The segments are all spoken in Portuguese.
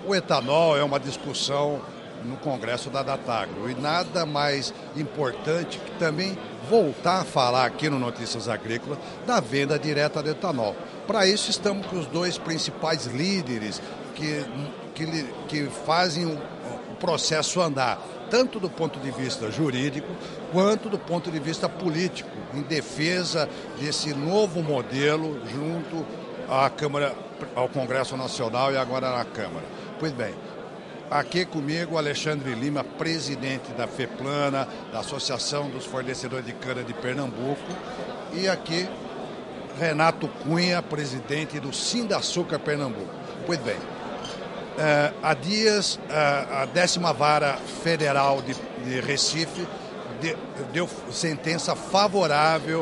O etanol é uma discussão no Congresso da Datagro e nada mais importante que também voltar a falar aqui no Notícias Agrícolas da venda direta de etanol. Para isso estamos com os dois principais líderes que fazem o processo andar, tanto do ponto de vista jurídico quanto do ponto de vista político, em defesa desse novo modelo junto à Câmara, ao Congresso Nacional e agora na Câmara. Pois bem, aqui comigo Alexandre Lima, presidente da FEPLANA, da Associação dos Fornecedores de Cana de Pernambuco, e aqui Renato Cunha, presidente do Sindaçúcar Pernambuco. Pois bem, há dias a 10ª Vara Federal de Recife deu sentença favorável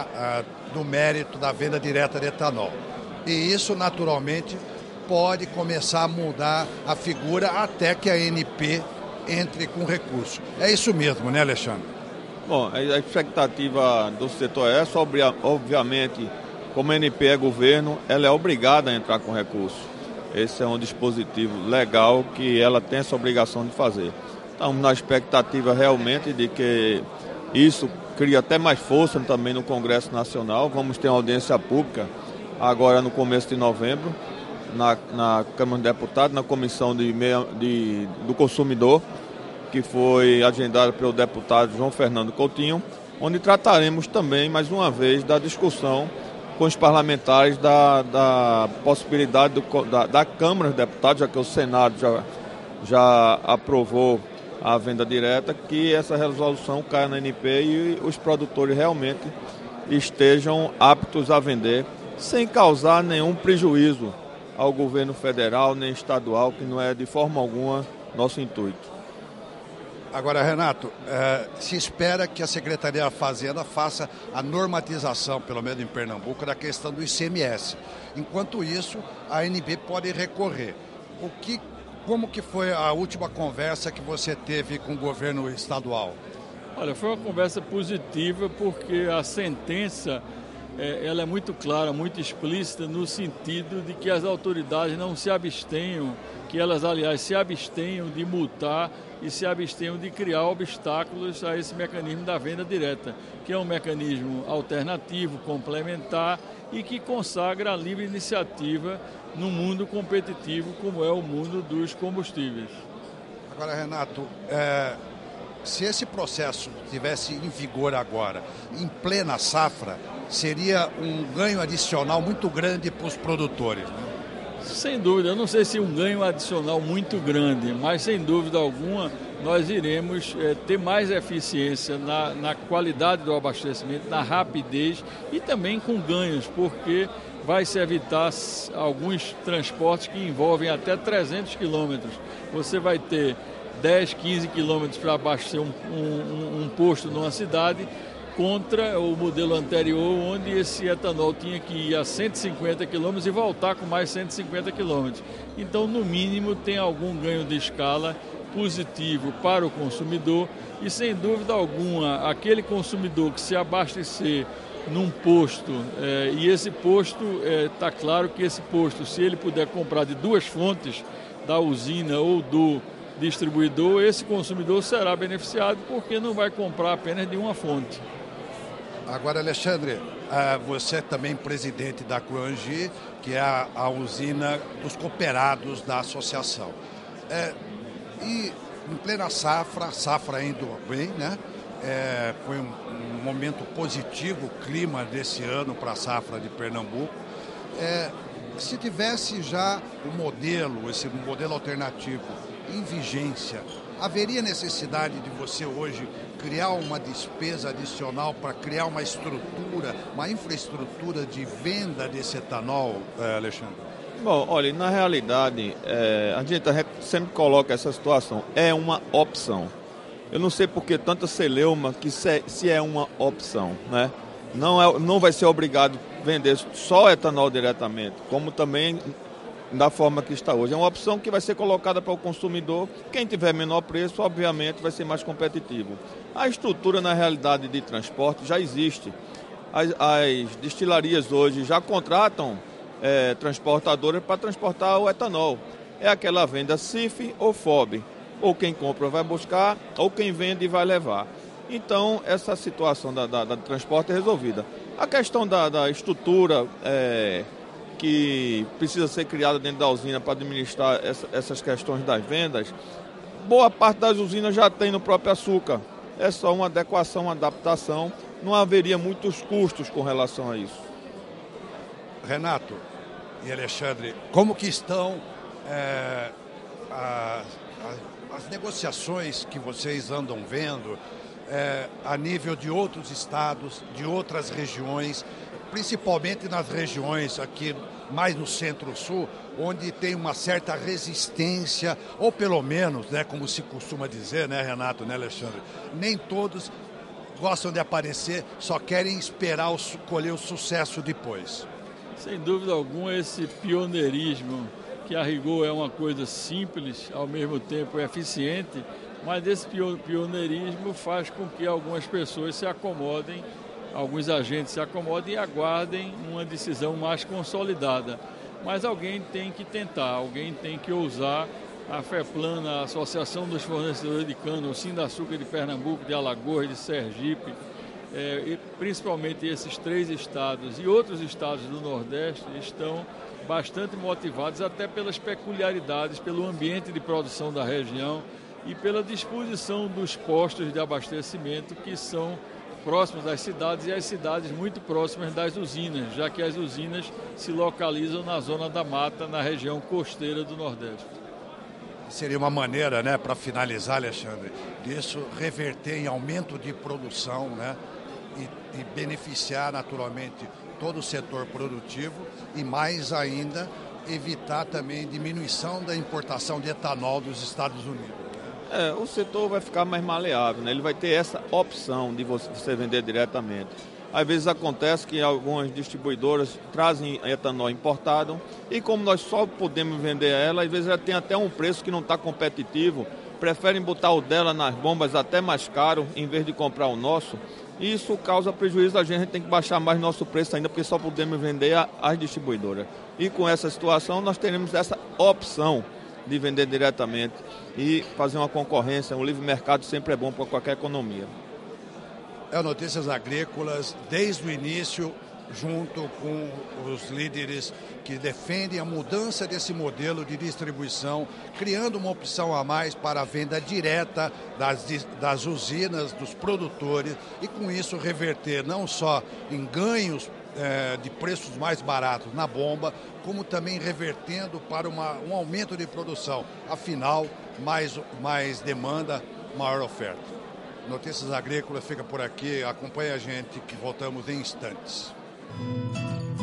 no mérito da venda direta de etanol. E isso, naturalmente, pode começar a mudar a figura até que a ANP entre com recurso. É isso mesmo, né, Alexandre? Bom, a expectativa do setor é essa. Obviamente, como a ANP é governo, ela é obrigada a entrar com recurso. Esse é um dispositivo legal que ela tem essa obrigação de fazer. Estamos na expectativa realmente de que isso crie até mais força também no Congresso Nacional. Vamos ter uma audiência pública agora no começo de novembro, na Câmara dos Deputados, na Comissão do Consumidor, que foi agendada pelo deputado João Fernando Coutinho, onde trataremos também, mais uma vez, da discussão com os parlamentares da possibilidade da Câmara dos Deputados, já que o Senado já aprovou a venda direta, que essa resolução caia na ANP e os produtores realmente estejam aptos a vender, sem causar nenhum prejuízo ao governo federal nem estadual, que não é de forma alguma nosso intuito. Agora, Renato, se espera que a Secretaria da Fazenda faça a normatização, pelo menos em Pernambuco, da questão do ICMS. Enquanto isso, a ANP pode recorrer. Como que foi a última conversa que você teve com o governo estadual? Olha, foi uma conversa positiva porque a sentença ela é muito clara, muito explícita no sentido de que as autoridades não se abstenham, que elas, aliás, se abstenham de multar e se abstenham de criar obstáculos a esse mecanismo da venda direta, que é um mecanismo alternativo, complementar e que consagra a livre iniciativa no mundo competitivo como é o mundo dos combustíveis. Agora, Renato, se esse processo estivesse em vigor agora, em plena safra, seria um ganho adicional muito grande para os produtores, né? Sem dúvida, eu não sei se um ganho adicional muito grande, mas sem dúvida alguma nós iremos ter mais eficiência na qualidade do abastecimento, na rapidez e também com ganhos, porque vai se evitar alguns transportes que envolvem até 300 quilômetros. Você vai ter 10, 15 quilômetros para abastecer um posto numa cidade, contra o modelo anterior, onde esse etanol tinha que ir a 150 quilômetros e voltar com mais 150 quilômetros. Então, no mínimo, tem algum ganho de escala positivo para o consumidor e, sem dúvida alguma, aquele consumidor que se abastecer num posto, e esse posto, está claro que esse posto, se ele puder comprar de duas fontes, da usina ou do distribuidor, esse consumidor será beneficiado porque não vai comprar apenas de uma fonte. Agora, Alexandre, você é também presidente da Coangi, que é a usina dos cooperados da associação. E em plena safra indo bem, né? Foi um momento positivo o clima desse ano para a safra de Pernambuco. Se tivesse já esse modelo alternativo em vigência, haveria necessidade de você hoje criar uma despesa adicional para criar uma estrutura, uma infraestrutura de venda desse etanol, Alexandre? Bom, olha, na realidade, a gente sempre coloca essa situação, é uma opção. Eu não sei por que tanta celeuma que se é uma opção, né? Não vai ser obrigado a vender só etanol diretamente, como também da forma que está hoje. É uma opção que vai ser colocada para o consumidor. Quem tiver menor preço, obviamente, vai ser mais competitivo. A estrutura, na realidade, de transporte já existe. As destilarias hoje já contratam transportadoras para transportar o etanol. é aquela venda CIF ou FOB. Ou quem compra vai buscar, ou quem vende vai levar. Então, essa situação da transporte é resolvida. A questão da estrutura que precisa ser criada dentro da usina para administrar essas questões das vendas, boa parte das usinas já tem no próprio açúcar. É só uma adequação, uma adaptação. Não haveria muitos custos com relação a isso. Renato e Alexandre, como que estão as negociações que vocês andam vendo a nível de outros estados, de outras regiões, principalmente nas regiões aqui mais no centro-sul, onde tem uma certa resistência, ou pelo menos, né, como se costuma dizer, né, Renato, né, Alexandre? Nem todos gostam de aparecer, só querem esperar colher o sucesso depois. Sem dúvida alguma, esse pioneirismo, que a rigor é uma coisa simples, ao mesmo tempo eficiente, mas esse pioneirismo faz com que algumas pessoas se acomodem, alguns agentes se acomodem e aguardem uma decisão mais consolidada. Mas alguém tem que tentar, alguém tem que ousar. A FEPLAN, a Associação dos Fornecedores de Cana, o Sindaçúcar de Pernambuco, de Alagoas, de Sergipe, e principalmente esses 3 estados e outros estados do Nordeste estão bastante motivados até pelas peculiaridades, pelo ambiente de produção da região e pela disposição dos postos de abastecimento que são próximos das cidades e as cidades muito próximas das usinas, já que as usinas se localizam na zona da mata, na região costeira do Nordeste. Seria uma maneira, né, para finalizar, Alexandre, disso reverter em aumento de produção, né, e beneficiar naturalmente todo o setor produtivo e mais ainda evitar também diminuição da importação de etanol dos Estados Unidos. O setor vai ficar mais maleável, né? Ele vai ter essa opção de você vender diretamente. Às vezes acontece que algumas distribuidoras trazem etanol importado e como nós só podemos vender ela, às vezes ela tem até um preço que não está competitivo, preferem botar o dela nas bombas até mais caro em vez de comprar o nosso. E isso causa prejuízo a gente tem que baixar mais nosso preço ainda, porque só podemos vender às distribuidoras. E com essa situação nós teremos essa opção de vender diretamente e fazer uma concorrência. Um livre mercado sempre é bom para qualquer economia. Notícias Agrícolas, desde o início, junto com os líderes que defendem a mudança desse modelo de distribuição, criando uma opção a mais para a venda direta das usinas, dos produtores, e com isso reverter não só em ganhos de preços mais baratos na bomba, como também revertendo para um aumento de produção. Afinal, mais demanda, maior oferta. Notícias Agrícolas fica por aqui. Acompanhe a gente que voltamos em instantes.